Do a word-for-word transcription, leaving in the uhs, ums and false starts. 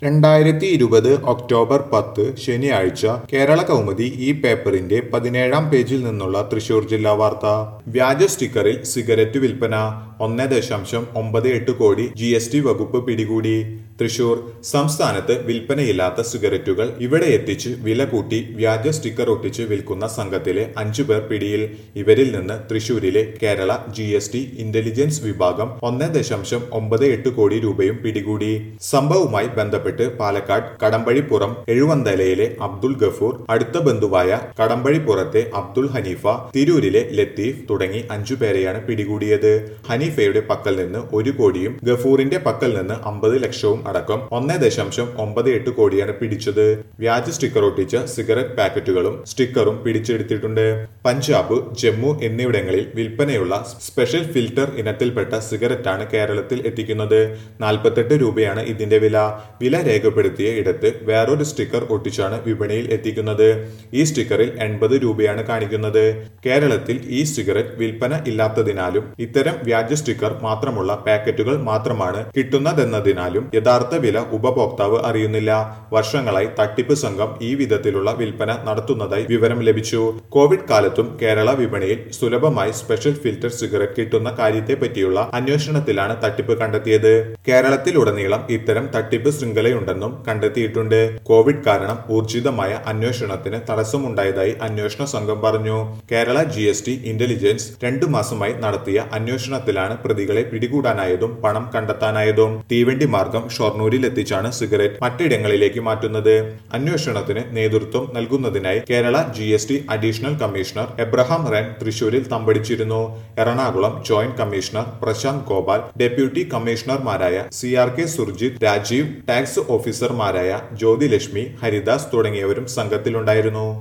രണ്ടായിരത്തി ഇരുപത് ഒക്ടോബർ പത്ത് ശനിയാഴ്ച കേരള കൗമുദി ഈ പേപ്പറിന്റെ പതിനേഴാം പേജിൽ നിന്നുള്ള തൃശൂർ ജില്ലാ വാർത്ത. വ്യാജ സ്റ്റിക്കറിൽ സിഗരറ്റ് വിൽപ്പന ഒന്ന് ദശാംശം ഒമ്പത് എട്ട് കോടി ജി എസ് ടി വകുപ്പ് പിടികൂടി. തൃശൂർ സംസ്ഥാനത്ത് വിൽപ്പനയില്ലാത്ത സിഗരറ്റുകൾ ഇവിടെ എത്തിച്ച് വില കൂട്ടി വ്യാജ സ്റ്റിക്കർ ഒട്ടിച്ച് വിൽക്കുന്ന സംഘത്തിലെ അഞ്ചു പേർ പിടിയിൽ. ഇവരിൽ നിന്ന് തൃശൂരിലെ Kerala G S T intelligence വിഭാഗം ഒന്ന് ദശാംശം ഒമ്പത് എട്ട് കോടി രൂപയും പിടികൂടി. സംഭവവുമായി ബന്ധപ്പെട്ട് പാലക്കാട് കടമ്പഴിപ്പുറം എഴുവന്തലയിലെ അബ്ദുൾ ഗഫൂർ, അടുത്ത ബന്ധുവായ കടമ്പഴിപ്പുറത്തെ അബ്ദുൾ ഹനീഫ, തിരൂരിലെ ലത്തീഫ് തുടങ്ങി അഞ്ചു പേരെയാണ് പിടികൂടിയത്. ഹനീഫയുടെ പക്കൽ നിന്ന് ഒരു കോടിയും ഗഫൂറിന്റെ പക്കൽ നിന്ന് അമ്പത് ലക്ഷവും അടക്കം ഒന്ന് ദശാംശം ഒമ്പത് എട്ട് കോടിയാണ് പിടിച്ചത്. വ്യാജ സ്റ്റിക്കർ ഒട്ടിച്ച സിഗരറ്റ് പാക്കറ്റുകളും സ്റ്റിക്കറും പിടിച്ചെടുത്തിട്ടുണ്ട്. പഞ്ചാബ്, ജമ്മു എന്നിവിടങ്ങളിൽ വിൽപ്പനയുള്ള സ്പെഷ്യൽ ഫിൽറ്റർ ഇനത്തിൽപ്പെട്ട സിഗരറ്റാണ് കേരളത്തിൽ എത്തിക്കുന്നത്. നാൽപ്പത്തെട്ട് രൂപയാണ് ഇതിന്റെ വില. വില രേഖപ്പെടുത്തിയ ഇടത്ത് വേറൊരു സ്റ്റിക്കർ ഒട്ടിച്ചാണ് വിപണിയിൽ എത്തിക്കുന്നത്. ഈ സ്റ്റിക്കറിൽ എൺപത് രൂപയാണ് കാണിക്കുന്നത്. കേരളത്തിൽ ഈ സിഗരറ്റ് വിൽപ്പന ഇല്ലാത്തതിനാലും ഇത്തരം വ്യാജ സ്റ്റിക്കർ മാത്രമുള്ള പാക്കറ്റുകൾ മാത്രമാണ് കിട്ടുന്നതെന്നതിനാലും യഥാർത്ഥ വില ഉപഭോക്താവ് അറിയുന്നില്ല. വർഷങ്ങളായി തട്ടിപ്പ് സംഘം ഈ വിധത്തിലുള്ള വിൽപ്പന നടത്തുന്നതായി വിവരം ലഭിച്ചു. കോവിഡ് കാലത്തും കേരള വിപണിയിൽ സുലഭമായി സ്പെഷ്യൽ ഫിൽറ്റർ സിഗരറ്റ് കിട്ടുന്ന കാര്യത്തെ പറ്റിയുള്ള അന്വേഷണത്തിലാണ് തട്ടിപ്പ് കണ്ടെത്തിയത്. കേരളത്തിലുടനീളം ഇത്തരം തട്ടിപ്പ് ശൃംഖലയുണ്ടെന്നും കണ്ടെത്തിയിട്ടുണ്ട്. കോവിഡ് കാരണം ഊർജിതമായ അന്വേഷണത്തിന് തടസ്സമുണ്ടായതായി അന്വേഷണ സംഘം പറഞ്ഞു. Kerala G S T intelligence രണ്ടു മാസമായി നടത്തിയ അന്വേഷണത്തിലാണ് പ്രതികളെ പിടികൂടാനായതും പണം കണ്ടെത്താനായതും. തീവണ്ടി മാർഗം ഷൊർണൂരിൽ എത്തിച്ചാണ് സിഗരറ്റ് മറ്റിടങ്ങളിലേക്ക് മാറ്റുന്നത്. അന്വേഷണത്തിന് നേതൃത്വം നൽകുന്നതിനായി Kerala G S T additional commissioner Abraham Ren തൃശൂരിൽ തമ്പടിച്ചിരുന്നു. Ernakulam joint commissioner Prasanth Gopal, deputy കമ്മീഷണർമാരായ C R K Surjith, Rajeev, tax ഓഫീസർമാരായ ജ്യോതിലക്ഷ്മി, ഹരിദാസ് തുടങ്ങിയവരും സംഘത്തിലുണ്ടായിരുന്നു.